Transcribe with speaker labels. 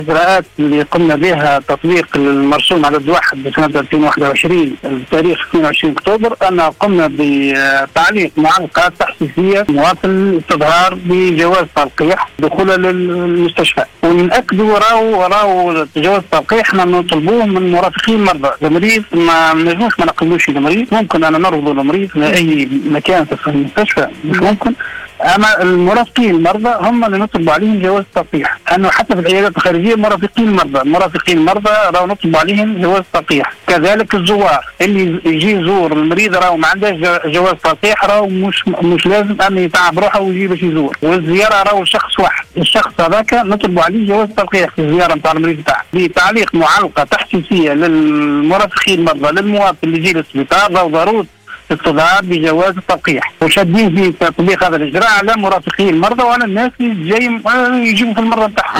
Speaker 1: الإجراءات اللي قمنا بها تطبيق المرسوم عدد 1 بسنة 2021 بتاريخ 22 أكتوبر، أن قمنا بتعليق معلقات تحسيسية مواطن الاستظهار بجواز تلقيح دخوله للمستشفى، ونأكدوا راو جواز التلقيح احنا نطلبوه من مرافقين المرضى. المريض ما نجموش ما نقبلوش المريض، ممكن أنا نرفض المريض لأي مكان في المستشفى مش ممكن، اما المرافقين المرضى هم اللي نطلب عليهم جواز التلقيح، انه حتى في العيادات الخارجيه مرافقين المرضى راهو نطلب عليهم جواز التلقيح. كذلك الزوار اللي يجي يزور المريض راهو ما عندهش جواز تلقيح، راهو مش لازم ان يتعب روحه ويجي باش يزور، والزياره راهو شخص واحد، الشخص هذاك نطلب عليه جواز تلقيح في الزياره نتاع المريض تاعه. بتعليق معلقه تحسيسيه للمرافقين المرضى للمواطن اللي يجي للسبيطار راهو ضروره استظهار بجواز التلقيح، وشادين في تطبيق هذا الاجراء على مرافقين المرضى وعلى الناس اللي جايين يجيبوا في المرضى بتاعهم.